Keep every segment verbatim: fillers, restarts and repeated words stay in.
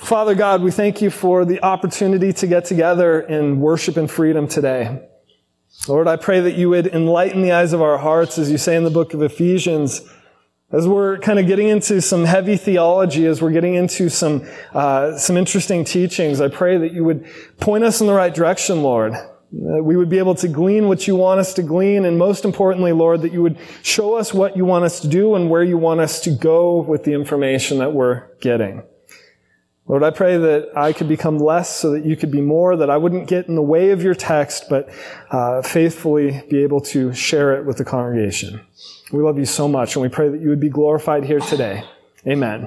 Father God, we thank you for the opportunity to get together in worship and freedom today. Lord, I pray that you would enlighten the eyes of our hearts, as you say in the book of Ephesians, as we're kind of getting into some heavy theology, as we're getting into some uh, some interesting teachings. I pray that you would point us in the right direction, Lord. That we would be able to glean what you want us to glean, and most importantly, Lord, that you would show us what you want us to do and where you want us to go with the information that we're getting. Lord, I pray that I could become less so that you could be more, that I wouldn't get in the way of your text, but uh, faithfully be able to share it with the congregation. We love you so much, and we pray that you would be glorified here today. Amen.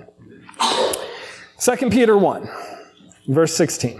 Second Peter one, verse sixteen.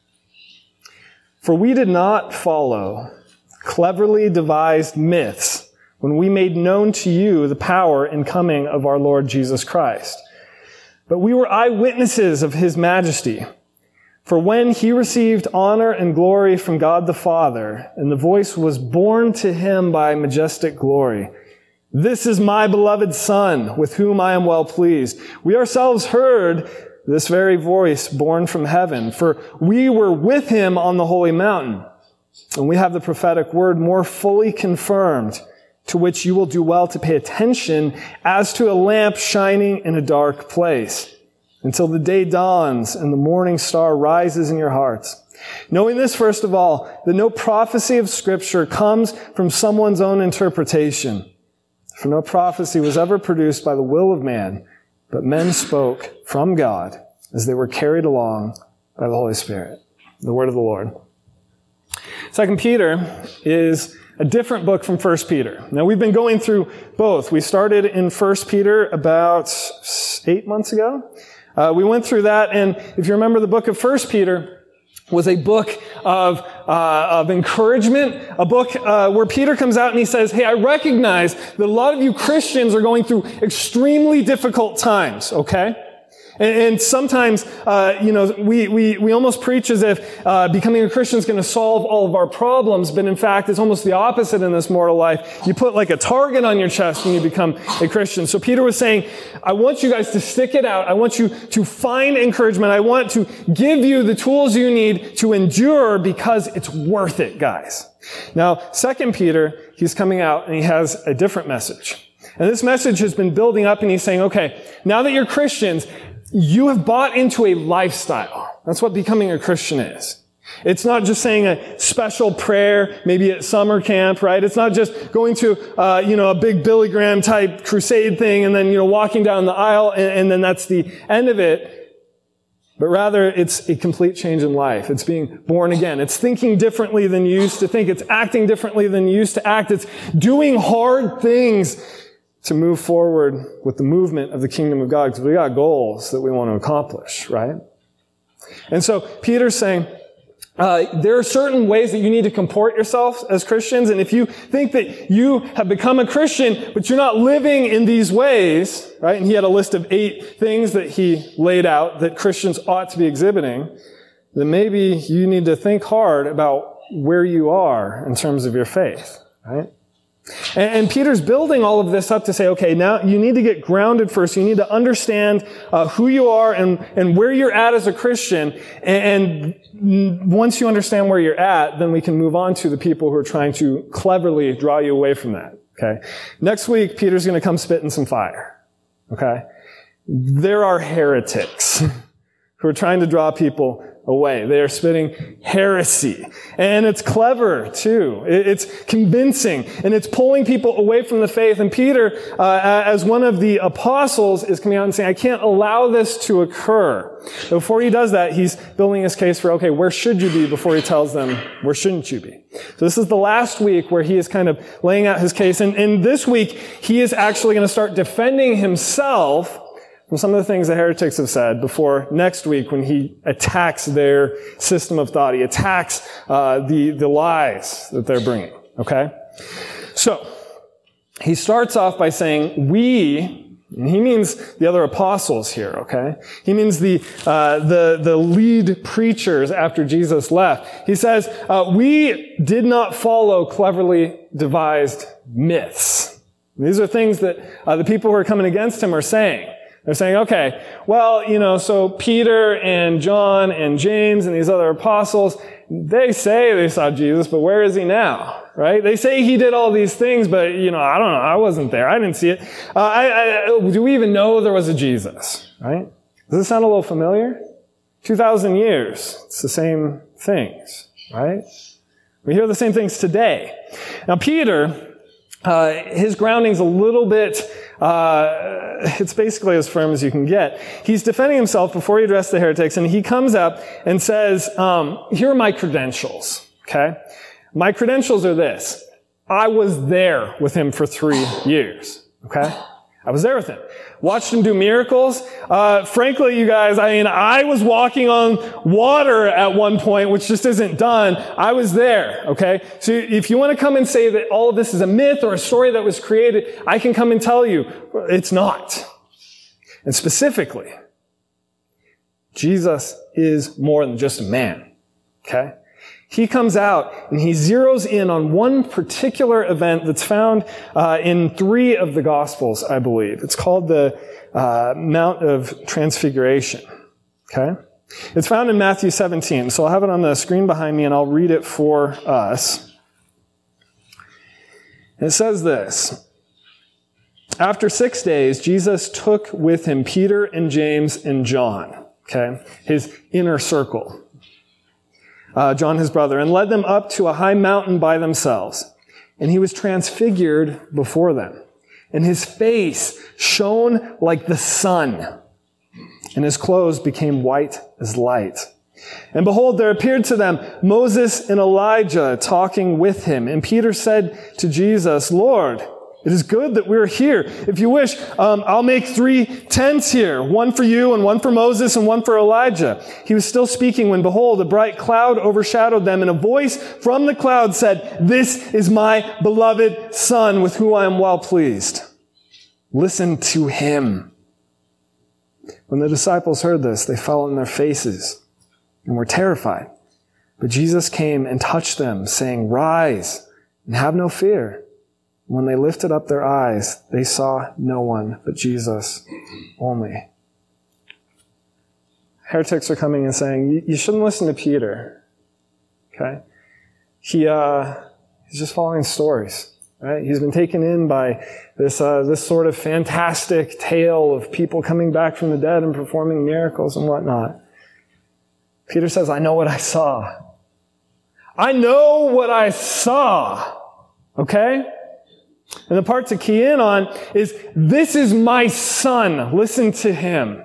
For we did not follow cleverly devised myths when we made known to you the power and coming of our Lord Jesus Christ. But we were eyewitnesses of his majesty. For when he received honor and glory from God the Father, and the voice was borne to him by majestic glory, "This is my beloved Son, with whom I am well pleased," we ourselves heard this very voice borne from heaven. For we were with him on the holy mountain, and we have the prophetic word more fully confirmed, to which you will do well to pay attention as to a lamp shining in a dark place, until the day dawns and the morning star rises in your hearts. Knowing this, first of all, that no prophecy of Scripture comes from someone's own interpretation. For no prophecy was ever produced by the will of man, but men spoke from God as they were carried along by the Holy Spirit. The word of the Lord. Second Peter is a different book from First Peter. Now, we've been going through both. We started in First Peter about eight months ago. Uh, we went through that, and if you remember, the book of First Peter was a book of uh, of encouragement, a book uh, where Peter comes out and he says, hey, I recognize that a lot of you Christians are going through extremely difficult times, okay? And, and sometimes, uh, you know, we, we, we almost preach as if uh, becoming a Christian is going to solve all of our problems, but in fact, it's almost the opposite in this mortal life. You put like a target on your chest when you become a Christian. So Peter was saying, I want you guys to stick it out. I want you to find encouragement. I want to give you the tools you need to endure, because it's worth it, guys. Now, Second Peter, he's coming out and he has a different message. And this message has been building up, and he's saying, okay, now that you're Christians, you have bought into a lifestyle. That's what becoming a Christian is. It's not just saying a special prayer, maybe at summer camp, right? It's not just going to, uh, you know, a big Billy Graham type crusade thing and then, you know, walking down the aisle and, and then that's the end of it. But rather, it's a complete change in life. It's being born again. It's thinking differently than you used to think. It's acting differently than you used to act. It's doing hard things to move forward with the movement of the kingdom of God, because we got goals that we want to accomplish, right? And so Peter's saying, uh, there are certain ways that you need to comport yourself as Christians, and if you think that you have become a Christian, but you're not living in these ways, right? And he had a list of eight things that he laid out that Christians ought to be exhibiting, then maybe you need to think hard about where you are in terms of your faith, right? And Peter's building all of this up to say, okay, now you need to get grounded first. You need to understand uh, who you are and, and where you're at as a Christian. And, and once you understand where you're at, then we can move on to the people who are trying to cleverly draw you away from that. Okay. Next week, Peter's going to come spitting some fire. Okay. There are heretics who are trying to draw people away. They are spitting heresy. And it's clever, too. It's convincing. And it's pulling people away from the faith. And Peter, uh, as one of the apostles, is coming out and saying, I can't allow this to occur. Before he does that, he's building his case for, okay, where should you be, before he tells them, where shouldn't you be? So this is the last week where he is kind of laying out his case. And, and this week, he is actually going to start defending himself from some of the things the heretics have said, before next week when he attacks their system of thought. He attacks uh, the, the lies that they're bringing, okay? So, he starts off by saying, we, and he means the other apostles here, okay? He means the uh, the the lead preachers after Jesus left. He says, uh, we did not follow cleverly devised myths. These are things that uh, the people who are coming against him are saying. They're saying, okay, well, you know, so Peter and John and James and these other apostles, they say they saw Jesus, but where is he now? Right? They say he did all these things, but, you know, I don't know. I wasn't there. I didn't see it. Uh, I, I, do we even know there was a Jesus? Right? Does this sound a little familiar? two thousand years. It's the same things. Right? We hear the same things today. Now, Peter, uh, his grounding's a little bit, uh, it's basically as firm as you can get. He's defending himself before he addressed the heretics, and he comes up and says, um, here are my credentials. Okay? My credentials are this. I was there with him for three years. Okay? I was there with him. Watched him do miracles. Uh, frankly, you guys, I mean, I was walking on water at one point, which just isn't done. I was there. Okay? So if you want to come and say that all of this is a myth or a story that was created, I can come and tell you it's not. And specifically, Jesus is more than just a man. Okay? He comes out and he zeroes in on one particular event that's found uh, in three of the Gospels, I believe. It's called the uh, Mount of Transfiguration. Okay? It's found in Matthew seventeen. So I'll have it on the screen behind me and I'll read it for us. It says this. After six days, Jesus took with him Peter and James and John. Okay? His inner circle. Uh, John, his brother, and led them up to a high mountain by themselves. And he was transfigured before them. And his face shone like the sun. And his clothes became white as light. And behold, there appeared to them Moses and Elijah talking with him. And Peter said to Jesus, Lord, it is good that we're here. If you wish, um, I'll make three tents here, one for you and one for Moses and one for Elijah. He was still speaking when, behold, a bright cloud overshadowed them, and a voice from the cloud said, This is my beloved Son, with whom I am well pleased. Listen to him. When the disciples heard this, they fell on their faces and were terrified. But Jesus came and touched them, saying, Rise and have no fear. When they lifted up their eyes, they saw no one but Jesus only. Heretics are coming and saying, you shouldn't listen to Peter. Okay? He, uh, he's just following stories, right? He's been taken in by this, uh, this sort of fantastic tale of people coming back from the dead and performing miracles and whatnot. Peter says, I know what I saw. I know what I saw. Okay? And the part to key in on is, this is my son. Listen to him.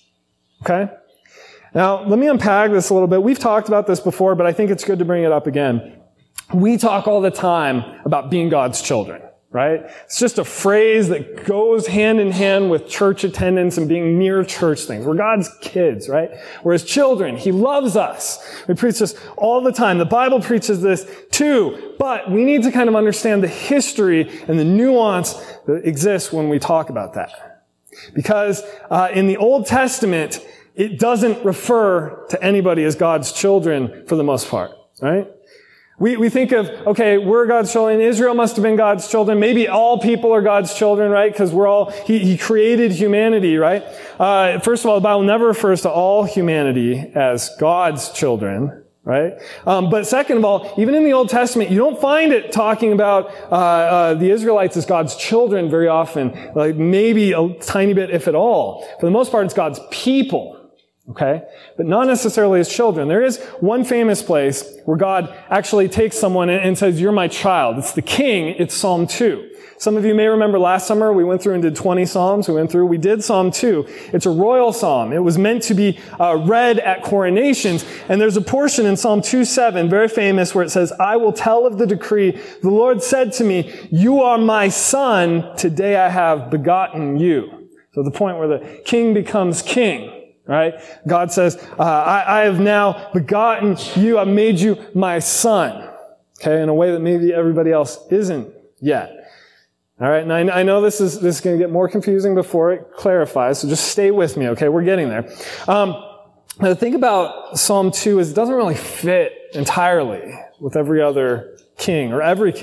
Okay? Now, let me unpack this a little bit. We've talked about this before, but I think it's good to bring it up again. We talk all the time about being God's children, right? It's just a phrase that goes hand in hand with church attendance and being near church things. We're God's kids, right? We're His children. He loves us. We preach this all the time. The Bible preaches this too, but we need to kind of understand the history and the nuance that exists when we talk about that. Because uh, in the Old Testament, it doesn't refer to anybody as God's children for the most part, right? We, we think of, okay, we're God's children. Israel must have been God's children. Maybe all people are God's children, right? Because we're all, he, he created humanity, right? Uh, first of all, the Bible never refers to all humanity as God's children, right? Um, but second of all, even in the Old Testament, you don't find it talking about, uh, uh, the Israelites as God's children very often. Like maybe a tiny bit, if at all. For the most part, it's God's people. Okay? But not necessarily as children. There is one famous place where God actually takes someone and says, you're my child. It's the king. It's Psalm two. Some of you may remember last summer we went through and did twenty Psalms. We went through, we did Psalm two. It's a royal psalm. It was meant to be uh, read at coronations. And there's a portion in Psalm two seven, very famous, where it says, I will tell of the decree. The Lord said to me, you are my son. Today I have begotten you. So the point where the king becomes king. Right? God says, uh, I, I have now begotten you. I've made you my son. Okay? In a way that maybe everybody else isn't yet. All right? And I, I know this is, this is going to get more confusing before it clarifies, so just stay with me, okay? We're getting there. Um, the thing about Psalm two is it doesn't really fit entirely with every other king or every king.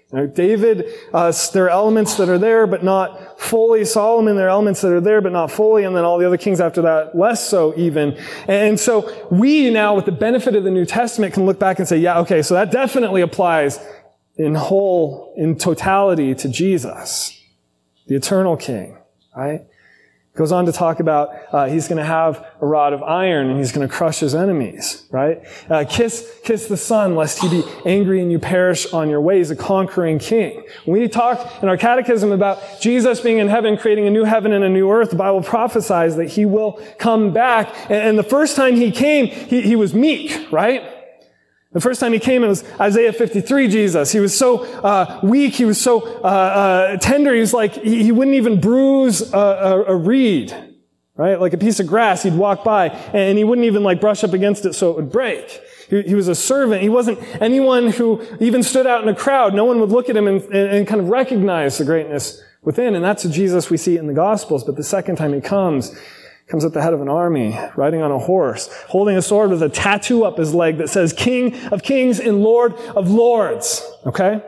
You know, David, uh, there are elements that are there, but not fully. Solomon, there are elements that are there, but not fully. And then all the other kings after that, less so even. And so we now, with the benefit of the New Testament, can look back and say, yeah, okay, so that definitely applies in whole, in totality to Jesus, the eternal King, right? Goes on to talk about uh, he's going to have a rod of iron and he's going to crush his enemies, right? Uh, kiss, kiss the Son, lest he be angry and you perish on your way. He's a conquering king. When we talk in our catechism about Jesus being in heaven, creating a new heaven and a new earth, the Bible prophesies that he will come back. And, and the first time he came, he, he was meek, right? The first time he came, it was Isaiah fifty-three, Jesus. He was so uh, weak. He was so uh, uh, tender. He was like, he, he wouldn't even bruise a, a, a reed, right? Like a piece of grass. He'd walk by, and he wouldn't even like brush up against it so it would break. He, he was a servant. He wasn't anyone who even stood out in a crowd. No one would look at him and, and, and kind of recognize the greatness within. And that's the Jesus we see in the Gospels. But the second time he comes, comes at the head of an army, riding on a horse, holding a sword with a tattoo up his leg that says, King of Kings and Lord of Lords. Okay?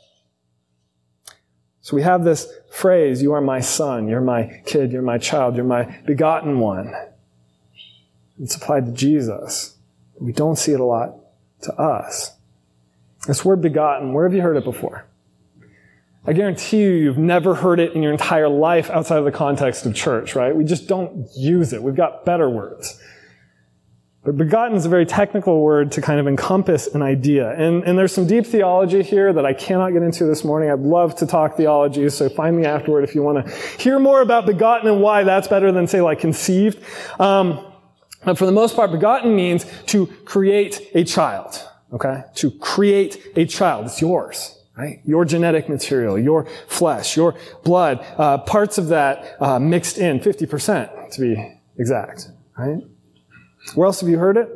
So we have this phrase, you are my son, you're my kid, you're my child, you're my begotten one. It's applied to Jesus. We don't see it a lot to us. This word begotten, where have you heard it before? I guarantee you, you've never heard it in your entire life outside of the context of church, right? We just don't use it. We've got better words. But begotten is a very technical word to kind of encompass an idea. And, and there's some deep theology here that I cannot get into this morning. I'd love to talk theology, so find me afterward if you want to hear more about begotten and why that's better than, say, like conceived. Um, but for the most part, begotten means to create a child, okay? To create a child. It's yours. Right? Your genetic material, your flesh, your blood, uh, parts of that uh, mixed in, fifty percent to be exact. Right? Where else have you heard it?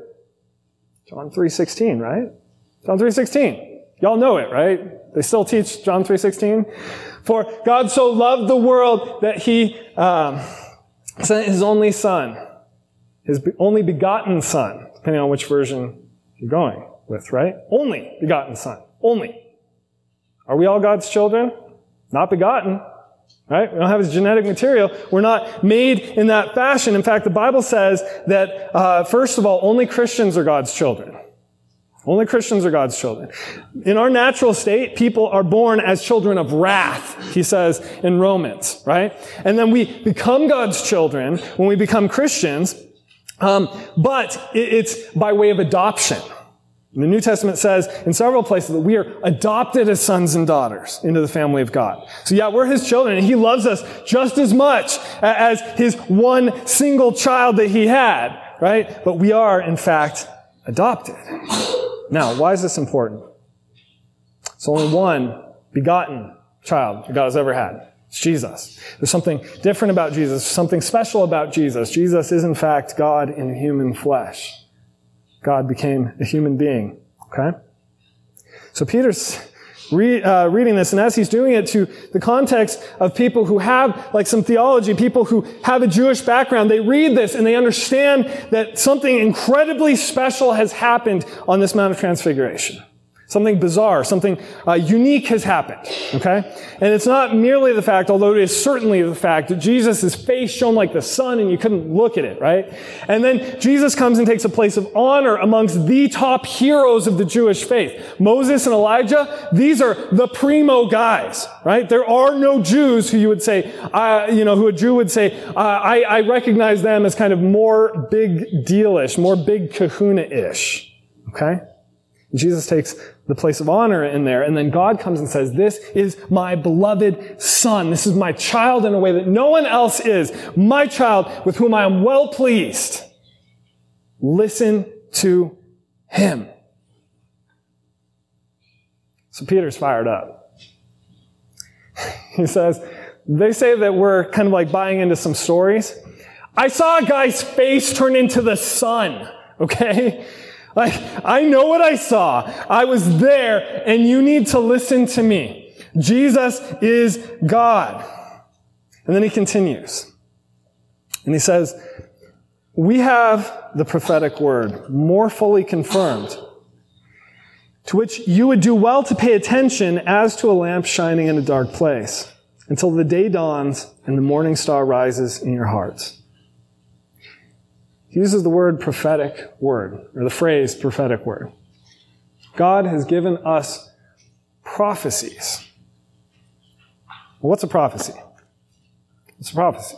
John three sixteen, right? John three sixteen. Y'all know it, right? They still teach John three sixteen. For God so loved the world that he um, sent his only son, his only begotten son, depending on which version you're going with, right? Only begotten son. Only. Are we all God's children? Not begotten, right? We don't have his genetic material. We're not made in that fashion. In fact, the Bible says that, uh, first of all, only Christians are God's children. Only Christians are God's children. In our natural state, people are born as children of wrath, he says in Romans, right? And then we become God's children when we become Christians, um, but it's by way of adoption. The New Testament says in several places that we are adopted as sons and daughters into the family of God. So yeah, we're his children, and he loves us just as much as his one single child that he had, right? But we are, in fact, adopted. Now, why is this important? It's only one begotten child that God has ever had. It's Jesus. There's something different about Jesus, something special about Jesus. Jesus is, in fact, God in human flesh. God became a human being, okay? So Peter's re, uh, reading this, and as he's doing it to the context of people who have, like, some theology, people who have a Jewish background, they read this and they understand that something incredibly special has happened on this Mount of Transfiguration. Something bizarre, something uh, unique has happened, okay? And it's not merely the fact, although it is certainly the fact, that Jesus' face shone like the sun and you couldn't look at it, right? And then Jesus comes and takes a place of honor amongst the top heroes of the Jewish faith. Moses and Elijah, these are the primo guys, right? There are no Jews who you would say, uh, you know, who a Jew would say, uh, I, I recognize them as kind of more big deal-ish, more big kahuna-ish, okay? Jesus takes the place of honor in there, and then God comes and says, this is my beloved son. This is my child in a way that no one else is. My child with whom I am well pleased. Listen to him. So Peter's fired up. He says, they say that we're kind of like buying into some stories. I saw a guy's face turn into the sun, okay? Like, I know what I saw. I was there, and you need to listen to me. Jesus is God. And then he continues. And he says, we have the prophetic word more fully confirmed to which you would do well to pay attention as to a lamp shining in a dark place, until the day dawns and the morning star rises in your hearts. He uses the word prophetic word, or the phrase prophetic word. God has given us prophecies. Well, what's a prophecy? What's a prophecy?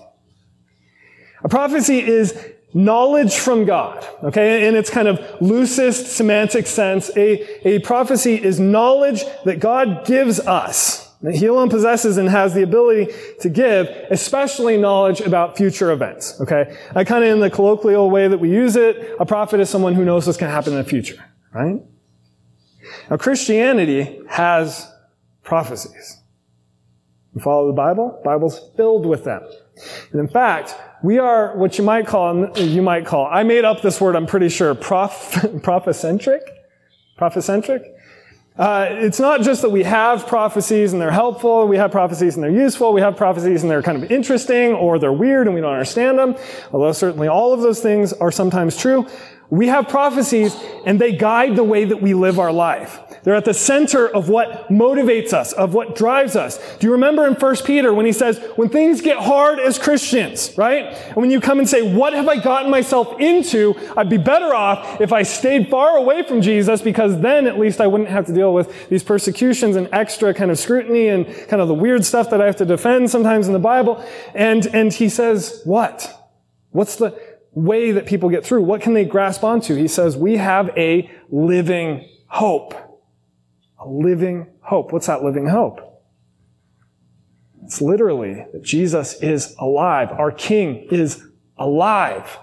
A prophecy is knowledge from God, okay? In its kind of loosest semantic sense, a, a prophecy is knowledge that God gives us, that He alone possesses and has the ability to give, especially knowledge about future events, okay? I kind of, in the colloquial way that we use it, a prophet is someone who knows what's going to happen in the future, right? Now, Christianity has prophecies. You follow the Bible? The Bible's filled with them. And in fact, we are what you might call, you might call, I made up this word, I'm pretty sure, prof, prophecentric? Prophecentric? Uh, it's not just that we have prophecies and they're helpful, we have prophecies and they're useful, we have prophecies and they're kind of interesting, or they're weird and we don't understand them, although certainly all of those things are sometimes true. We have prophecies and they guide the way that we live our life. They're at the center of what motivates us, of what drives us. Do you remember in First Peter when he says, when things get hard as Christians, right? And when you come and say, what have I gotten myself into? I'd be better off if I stayed far away from Jesus, because then at least I wouldn't have to deal with these persecutions and extra kind of scrutiny and kind of the weird stuff that I have to defend sometimes in the Bible. And, and he says, what? What's the way that people get through? What can they grasp onto? He says, we have a living hope. A living hope. What's that living hope? It's literally that Jesus is alive. Our King is alive.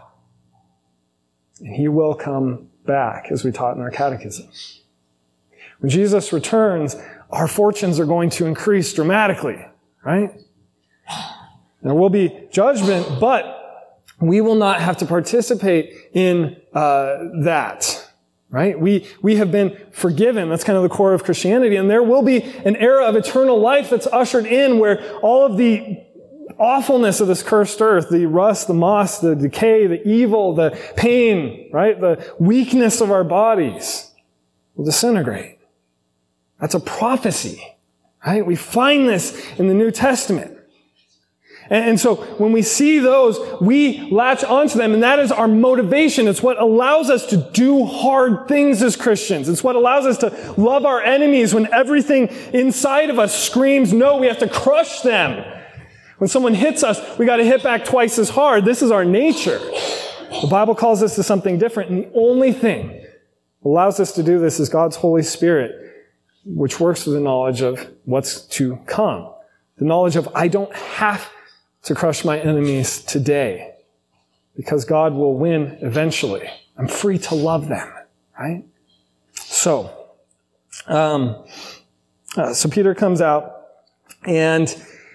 And He will come back, as we taught in our catechism. When Jesus returns, our fortunes are going to increase dramatically, right? There will be judgment, but we will not have to participate in uh, that. Right? We, we have been forgiven. That's kind of the core of Christianity. And there will be an era of eternal life that's ushered in where all of the awfulness of this cursed earth, the rust, the moss, the decay, the evil, the pain, right? The weakness of our bodies will disintegrate. That's a prophecy, right? We find this in the New Testament. And so when we see those, we latch onto them, and that is our motivation. It's what allows us to do hard things as Christians. It's what allows us to love our enemies when everything inside of us screams, no, we have to crush them. When someone hits us, we got to hit back twice as hard. This is our nature. The Bible calls us to something different, and the only thing that allows us to do this is God's Holy Spirit, which works with the knowledge of what's to come. The knowledge of I don't have to crush my enemies today, because God will win eventually. I'm free to love them, right? So, um, uh, so Peter comes out, and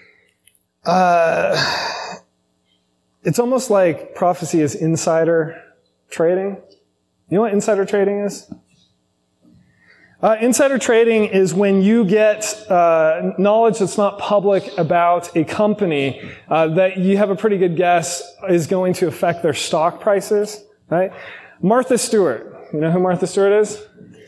uh, it's almost like prophecy is insider trading. You know what insider trading is? Uh, insider trading is when you get uh, knowledge that's not public about a company uh, that you have a pretty good guess is going to affect their stock prices, right? Martha Stewart. You know who Martha Stewart is?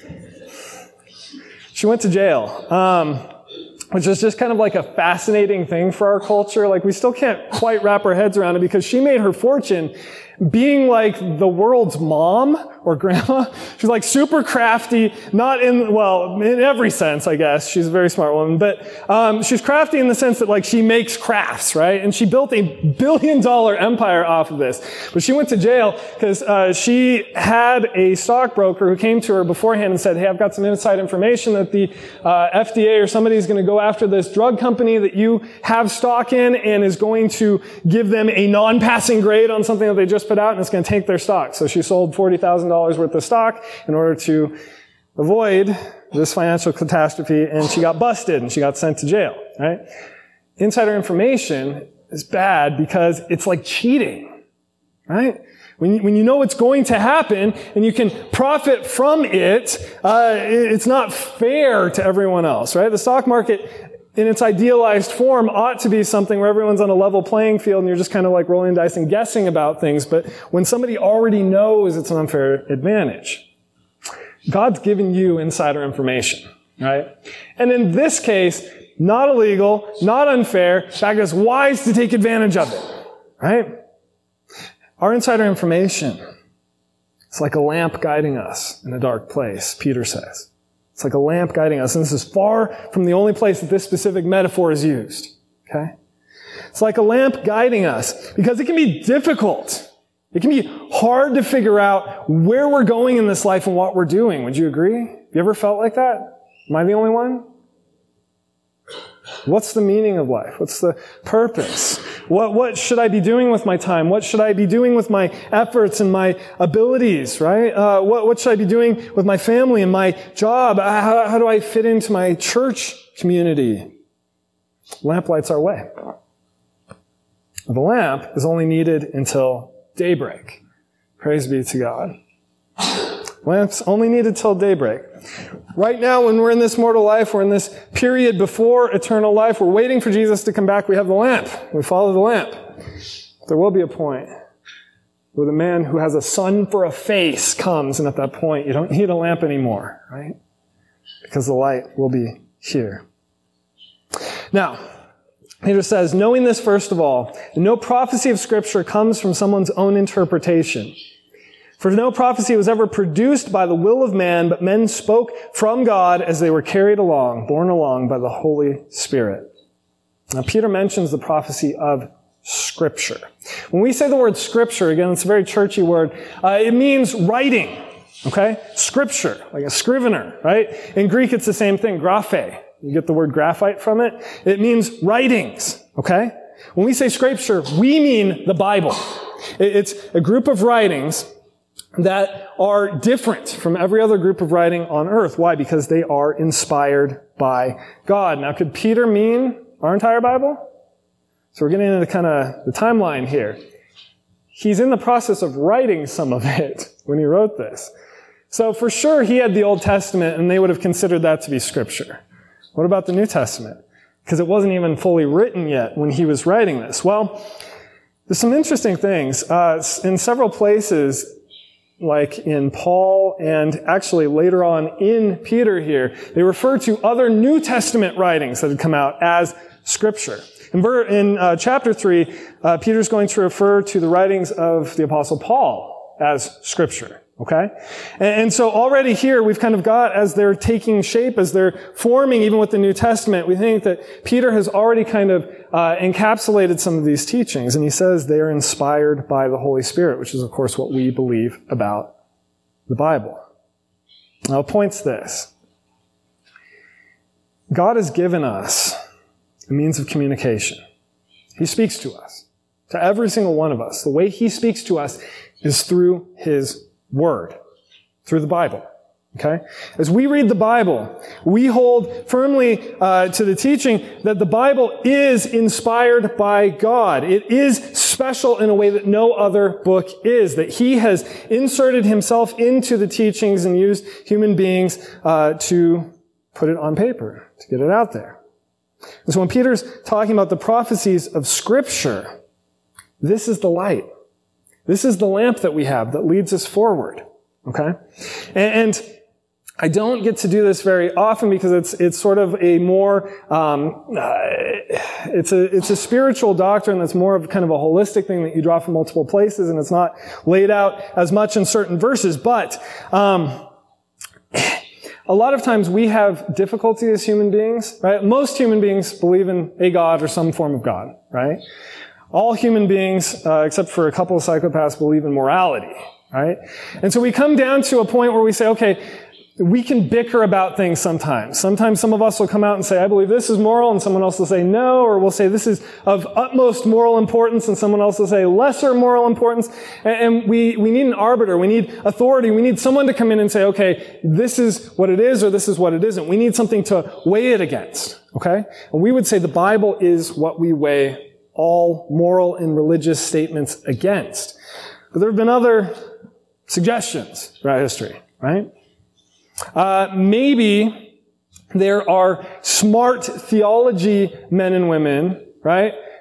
She went to jail, um, which is just kind of like a fascinating thing for our culture. Like, we still can't quite wrap our heads around it, because she made her fortune being like the world's mom or grandma. She's like super crafty, not in, well, in every sense, I guess. She's a very smart woman, but um, she's crafty in the sense that like she makes crafts, right? And she built a billion dollar empire off of this. But she went to jail because uh, she had a stockbroker who came to her beforehand and said, hey, I've got some inside information that the uh, F D A or somebody is going to go after this drug company that you have stock in, and is going to give them a non-passing grade on something that they just put out, and it's going to tank their stock. So she sold forty thousand dollars worth of stock in order to avoid this financial catastrophe, and she got busted and she got sent to jail, right? Insider information is bad because it's like cheating, right? When you, when you know what's going to happen and you can profit from it, uh, it's not fair to everyone else, right? The stock market, in its idealized form, ought to be something where everyone's on a level playing field and you're just kind of like rolling dice and guessing about things. But when somebody already knows, it's an unfair advantage. God's given you insider information, right? And in this case, not illegal, not unfair. In fact, it's wise to take advantage of it, right? Our insider information, it's like a lamp guiding us in a dark place, Peter says. It's like a lamp guiding us. And this is far from the only place that this specific metaphor is used, okay? It's like a lamp guiding us because it can be difficult. It can be hard to figure out where we're going in this life and what we're doing. Would you agree? You ever felt like that? Am I the only one? What's the meaning of life? What's the purpose? What, what should I be doing with my time? What should I be doing with my efforts and my abilities, right? Uh, what, what should I be doing with my family and my job? How, how do I fit into my church community? Lamp lights our way. The lamp is only needed until daybreak. Praise be to God. Lamps only needed till daybreak. Right now, when we're in this mortal life, we're in this period before eternal life, we're waiting for Jesus to come back, we have the lamp. We follow the lamp. There will be a point where the man who has a sun for a face comes, and at that point, you don't need a lamp anymore, right? Because the light will be here. Now, Peter says, knowing this first of all, no prophecy of Scripture comes from someone's own interpretation. For no prophecy was ever produced by the will of man, but men spoke from God as they were carried along, borne along by the Holy Spirit. Now, Peter mentions the prophecy of Scripture. When we say the word Scripture, again, it's a very churchy word, uh, it means writing, okay? Scripture, like a scrivener, right? In Greek, it's the same thing, graphe. You get the word graphite from it. It means writings, okay? When we say Scripture, we mean the Bible. It's a group of writings that are different from every other group of writing on earth. Why? Because they are inspired by God. Now, could Peter mean our entire Bible? So we're getting into kind of the timeline here. He's in the process of writing some of it when he wrote this. So for sure, he had the Old Testament, and they would have considered that to be Scripture. What about the New Testament? Because it wasn't even fully written yet when he was writing this. Well, there's some interesting things. Uh, in several places, like in Paul and actually later on in Peter here, they refer to other New Testament writings that had come out as Scripture. In, ver- in uh, chapter three, uh, Peter's going to refer to the writings of the Apostle Paul as Scripture. Okay? And, and so already here we've kind of got, as they're taking shape, as they're forming even with the New Testament, we think that Peter has already kind of uh, encapsulated some of these teachings. And he says they are inspired by the Holy Spirit, which is of course what we believe about the Bible. Now, the point's this. God has given us a means of communication. He speaks to us, to every single one of us. The way he speaks to us is through his Word, through the Bible, okay? As we read the Bible, we hold firmly uh, to the teaching that the Bible is inspired by God. It is special in a way that no other book is, that he has inserted himself into the teachings and used human beings uh, to put it on paper, to get it out there. And so when Peter's talking about the prophecies of Scripture, this is the light. This is the lamp that we have that leads us forward, okay? And, and I don't get to do this very often because it's it's sort of a more um, uh, it's a it's a spiritual doctrine that's more of kind of a holistic thing that you draw from multiple places, and it's not laid out as much in certain verses. But um, a lot of times we have difficulty as human beings, right? Most human beings believe in a God or some form of God, right? All human beings, uh, except for a couple of psychopaths, believe in morality, right? And so we come down to a point where we say, okay, we can bicker about things sometimes. Sometimes some of us will come out and say, I believe this is moral, and someone else will say no, or we'll say this is of utmost moral importance, and someone else will say lesser moral importance. And we, we need an arbiter. We need authority. We need someone to come in and say, okay, this is what it is, or this is what it isn't. We need something to weigh it against, okay? And we would say the Bible is what we weigh all moral and religious statements against. But there have been other suggestions throughout history, right? Uh, maybe there are smart theology men and women, right,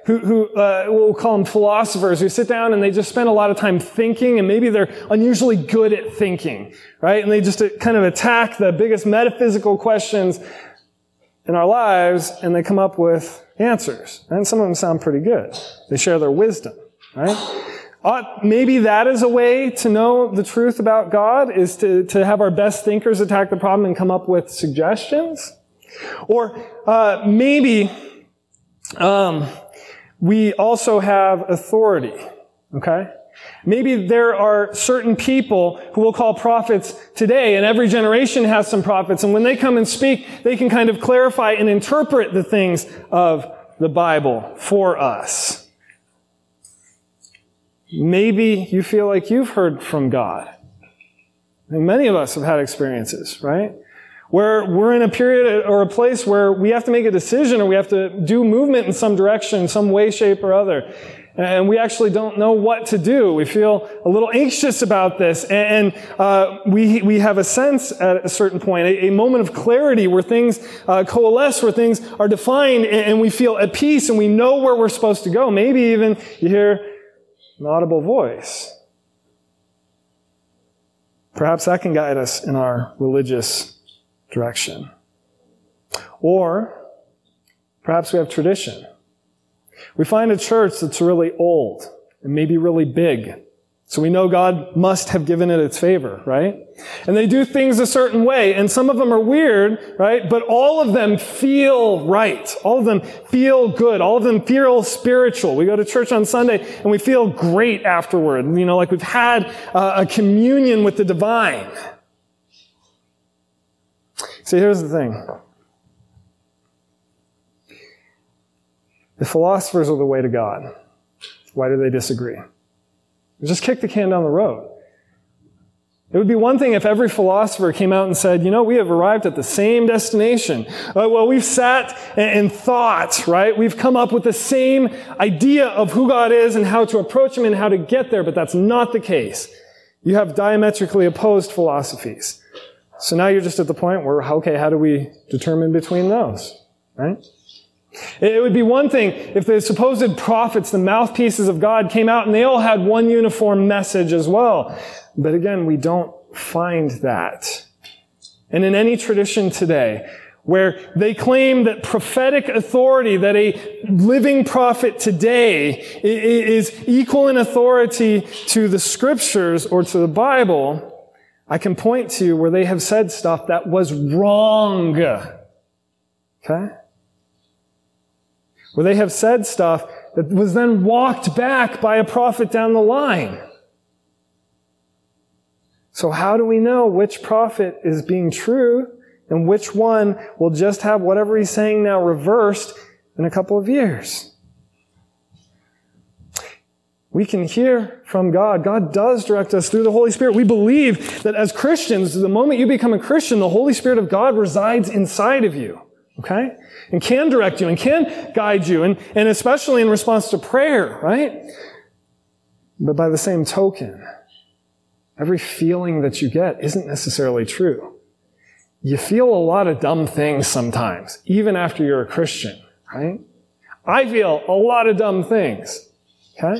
who, who uh, we'll call them philosophers, who sit down and they just spend a lot of time thinking, and maybe they're unusually good at thinking, right? And they just kind of attack the biggest metaphysical questions in our lives, and they come up with answers. And some of them sound pretty good. They share their wisdom, right? Uh, maybe that is a way to know the truth about God, is to, to have our best thinkers attack the problem and come up with suggestions. Or uh, maybe um, we also have authority, okay? Maybe there are certain people who we'll call prophets today, and every generation has some prophets, and when they come and speak, they can kind of clarify and interpret the things of the Bible for us. Maybe you feel like you've heard from God. And many of us have had experiences, right? Where we're in a period or a place where we have to make a decision, or we have to do movement in some direction, in some way, shape, or other. And we actually don't know what to do. We feel a little anxious about this. And uh, we we have a sense at a certain point, a, a moment of clarity where things uh, coalesce, where things are defined, and we feel at peace, and we know where we're supposed to go. Maybe even you hear an audible voice. Perhaps that can guide us in our religious direction. Or perhaps we have tradition. We find a church that's really old and maybe really big. So we know God must have given it its favor, right? And they do things a certain way, and some of them are weird, right? But all of them feel right. All of them feel good. All of them feel spiritual. We go to church on Sunday and we feel great afterward. You know, like we've had uh, a communion with the divine. See, here's the thing. The philosophers are the way to God. Why do they disagree? Just kick the can down the road. It would be one thing if every philosopher came out and said, you know, we have arrived at the same destination. Uh, well, we've sat and thought, right? We've come up with the same idea of who God is and how to approach Him and how to get there, but that's not the case. You have diametrically opposed philosophies. So now you're just at the point where, okay, how do we determine between those, right? It would be one thing if the supposed prophets, the mouthpieces of God, came out and they all had one uniform message as well. But again, we don't find that. And in any tradition today, where they claim that prophetic authority, that a living prophet today is equal in authority to the Scriptures or to the Bible, I can point to where they have said stuff that was wrong. Okay? Where they have said stuff that was then walked back by a prophet down the line. So how do we know which prophet is being true and which one will just have whatever he's saying now reversed in a couple of years? We can hear from God. God does direct us through the Holy Spirit. We believe that as Christians, the moment you become a Christian, the Holy Spirit of God resides inside of you. Okay? And can direct you and can guide you, and, and especially in response to prayer, right? But by the same token, every feeling that you get isn't necessarily true. You feel a lot of dumb things sometimes, even after you're a Christian, right? I feel a lot of dumb things, okay?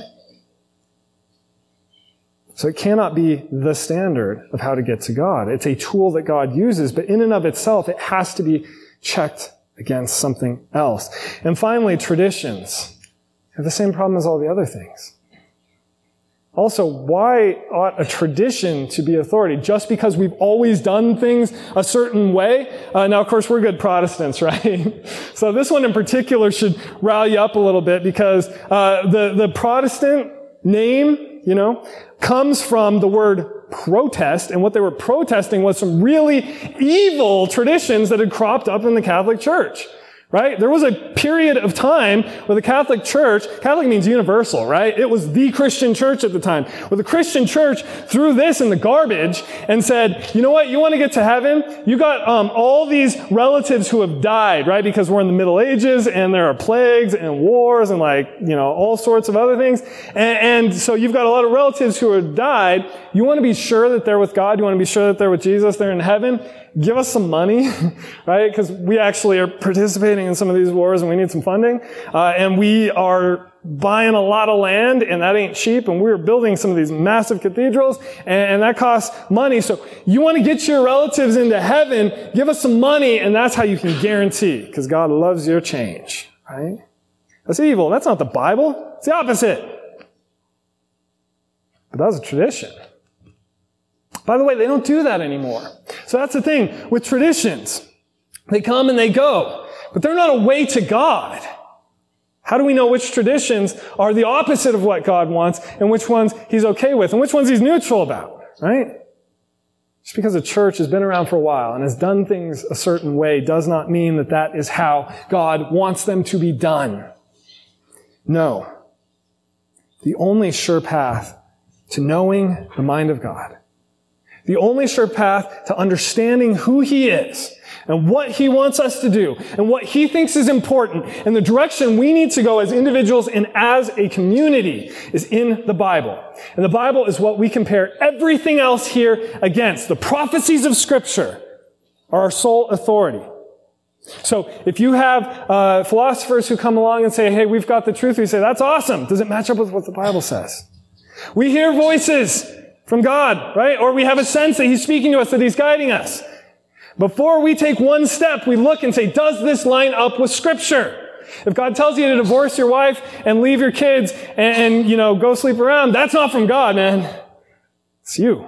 So it cannot be the standard of how to get to God. It's a tool that God uses, but in and of itself, it has to be checked against something else. And finally, traditions have the same problem as all the other things. Also, why ought a tradition to be authority? Just because we've always done things a certain way? Uh, now, of course, we're good Protestants, right? So this one in particular should rile you up a little bit, because uh, the, the Protestant name, you know, comes from the word protest, and what they were protesting was some really evil traditions that had cropped up in the Catholic Church, right? There was a period of time where the Catholic Church, Catholic means universal, right? It was the Christian church at the time, where the Christian church threw this in the garbage and said, you know what, you want to get to heaven? You got um, all these relatives who have died, right? Because we're in the Middle Ages, and there are plagues and wars and like, you know, all sorts of other things. And, and so you've got a lot of relatives who have died. You want to be sure that they're with God. You want to be sure that they're with Jesus. They're in heaven. Give us some money, right? Because we actually are participating losing in some of these wars and we need some funding. Uh, and we are buying a lot of land, and that ain't cheap, and we're building some of these massive cathedrals, and, and that costs money. So you want to get your relatives into heaven, give us some money, and that's how you can guarantee, because God loves your change, right? That's evil. That's not the Bible. It's the opposite. But that was a tradition. By the way, they don't do that anymore. So that's the thing with traditions. They come and they go, but they're not a way to God. How do we know which traditions are the opposite of what God wants and which ones He's okay with and which ones He's neutral about, right? Just because a church has been around for a while and has done things a certain way does not mean that that is how God wants them to be done. No. The only sure path to knowing the mind of God, the only sure path to understanding who He is and what He wants us to do and what He thinks is important and the direction we need to go as individuals and as a community is in the Bible. And the Bible is what we compare everything else here against. The prophecies of Scripture are our sole authority. So if you have uh, philosophers who come along and say, hey, we've got the truth, we say, that's awesome. Does it match up with what the Bible says? We hear voices from God, right? Or we have a sense that He's speaking to us, that He's guiding us. Before we take one step, we look and say, does this line up with Scripture? If God tells you to divorce your wife and leave your kids and, and, you know, go sleep around, that's not from God, man. It's you.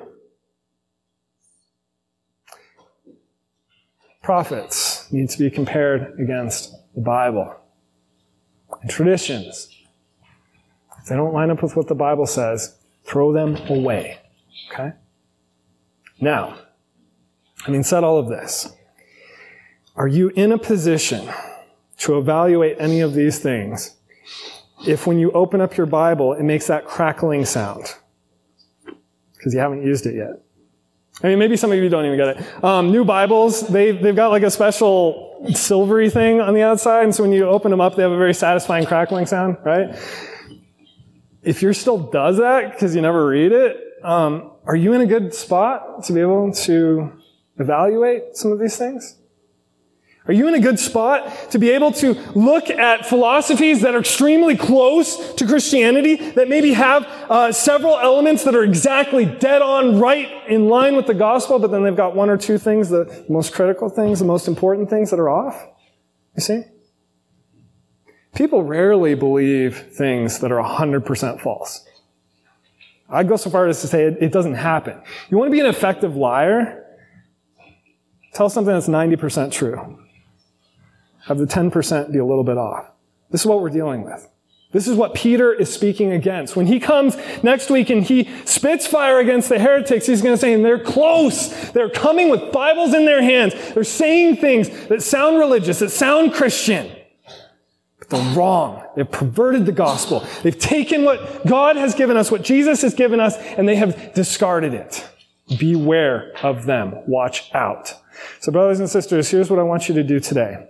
Prophets need to be compared against the Bible. And traditions, if they don't line up with what the Bible says, throw them away. Okay? Now, having said all of this, are you in a position to evaluate any of these things if when you open up your Bible, it makes that crackling sound? Because you haven't used it yet. I mean, maybe some of you don't even get it. Um, new Bibles, they, they've got like a special silvery thing on the outside, and so when you open them up, they have a very satisfying crackling sound, right? If yours still does that because you never read it, um, are you in a good spot to be able to evaluate some of these things? Are you in a good spot to be able to look at philosophies that are extremely close to Christianity, that maybe have uh, several elements that are exactly dead on, right in line with the gospel, but then they've got one or two things, the most critical things, the most important things that are off? You see? People rarely believe things that are one hundred percent false. I'd go so far as to say it, it doesn't happen. You want to be an effective liar? Tell something that's ninety percent true. Have the ten percent be a little bit off. This is what we're dealing with. This is what Peter is speaking against. When he comes next week and he spits fire against the heretics, he's going to say, and they're close. They're coming with Bibles in their hands. They're saying things that sound religious, that sound Christian. But they're wrong. They've perverted the gospel. They've taken what God has given us, what Jesus has given us, and they have discarded it. Beware of them. Watch out. So brothers and sisters, here's what I want you to do today.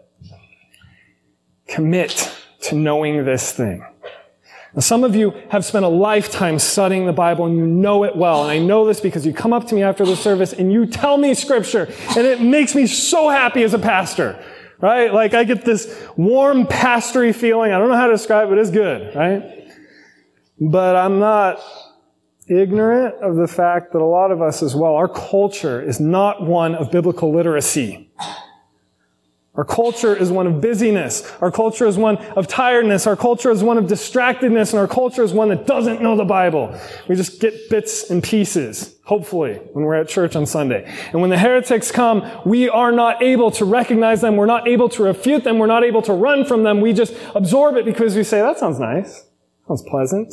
Commit to knowing this thing. Now, some of you have spent a lifetime studying the Bible and you know it well. And I know this because you come up to me after the service and you tell me Scripture. And it makes me so happy as a pastor. Right? Like I get this warm pastory feeling. I don't know how to describe it. It's good. Right? But I'm not ignorant of the fact that a lot of us as well, our culture is not one of biblical literacy. Our culture is one of busyness. Our culture is one of tiredness. Our culture is one of distractedness. And our culture is one that doesn't know the Bible. We just get bits and pieces, hopefully, when we're at church on Sunday. And when the heretics come, we are not able to recognize them. We're not able to refute them. We're not able to run from them. We just absorb it because we say, that sounds nice. Sounds pleasant.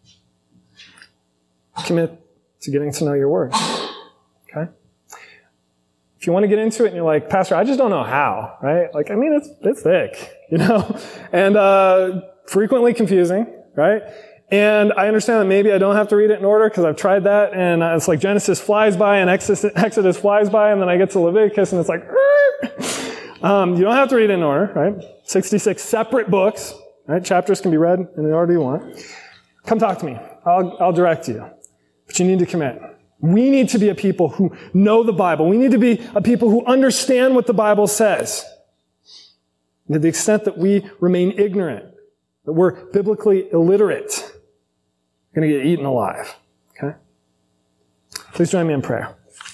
Commit to getting to know your word. Okay? If you want to get into it and you're like, Pastor, I just don't know how, right? Like, I mean, it's, it's thick, you know, and, uh, frequently confusing, right? And I understand that maybe I don't have to read it in order because I've tried that and it's like Genesis flies by and Exodus, Exodus flies by and then I get to Leviticus and it's like, um, you don't have to read it in order, right? sixty-six separate books, right? Chapters can be read in the order you want. Come talk to me. I'll, I'll direct you. But you need to commit. We need to be a people who know the Bible. We need to be a people who understand what the Bible says. To the extent that we remain ignorant, that we're biblically illiterate, we're going to get eaten alive. Okay? Please join me in prayer.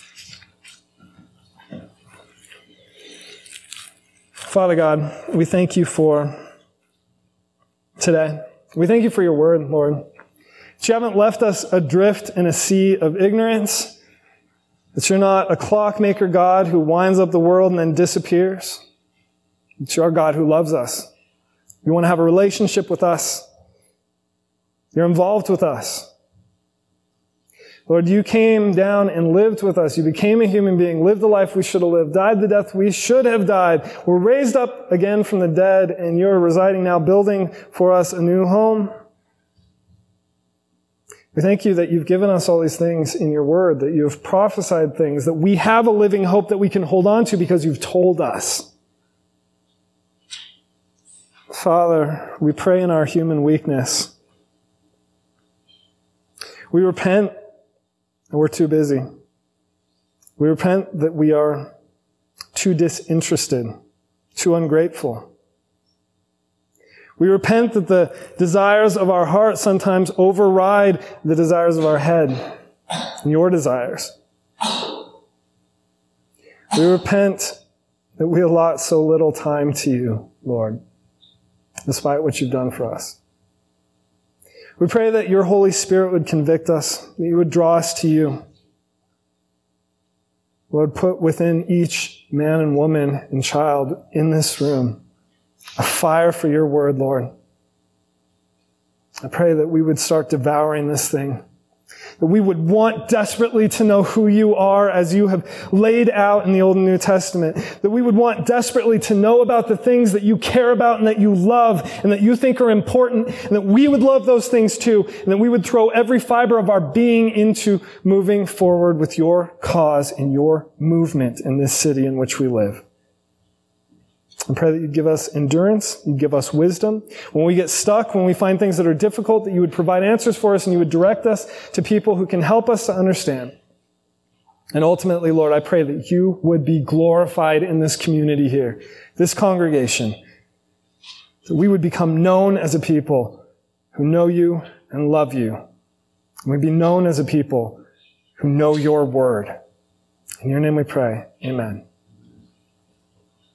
Father God, we thank you for today. We thank you for your word, Lord. That you haven't left us adrift in a sea of ignorance. That you're not a clockmaker God who winds up the world and then disappears. That you're a God who loves us. You want to have a relationship with us. You're involved with us. Lord, you came down and lived with us. You became a human being, lived the life we should have lived, died the death we should have died, were raised up again from the dead, and you're residing now, building for us a new home. We thank you that you've given us all these things in your word, that you have prophesied things, that we have a living hope that we can hold on to because you've told us. Father, we pray in our human weakness. We repent and we're too busy. We repent that we are too disinterested, too ungrateful. We repent that the desires of our heart sometimes override the desires of our head and your desires. We repent that we allot so little time to you, Lord, despite what you've done for us. We pray that your Holy Spirit would convict us, that you would draw us to you. Lord, put within each man and woman and child in this room a fire for your word, Lord. I pray that we would start devouring this thing, that we would want desperately to know who you are as you have laid out in the Old and New Testament, that we would want desperately to know about the things that you care about and that you love and that you think are important, and that we would love those things too, and that we would throw every fiber of our being into moving forward with your cause and your movement in this city in which we live. I pray that you'd give us endurance, you'd give us wisdom. When we get stuck, when we find things that are difficult, that you would provide answers for us and you would direct us to people who can help us to understand. And ultimately, Lord, I pray that you would be glorified in this community here, this congregation, that we would become known as a people who know you and love you. And we'd be known as a people who know your word. In your name we pray. Amen.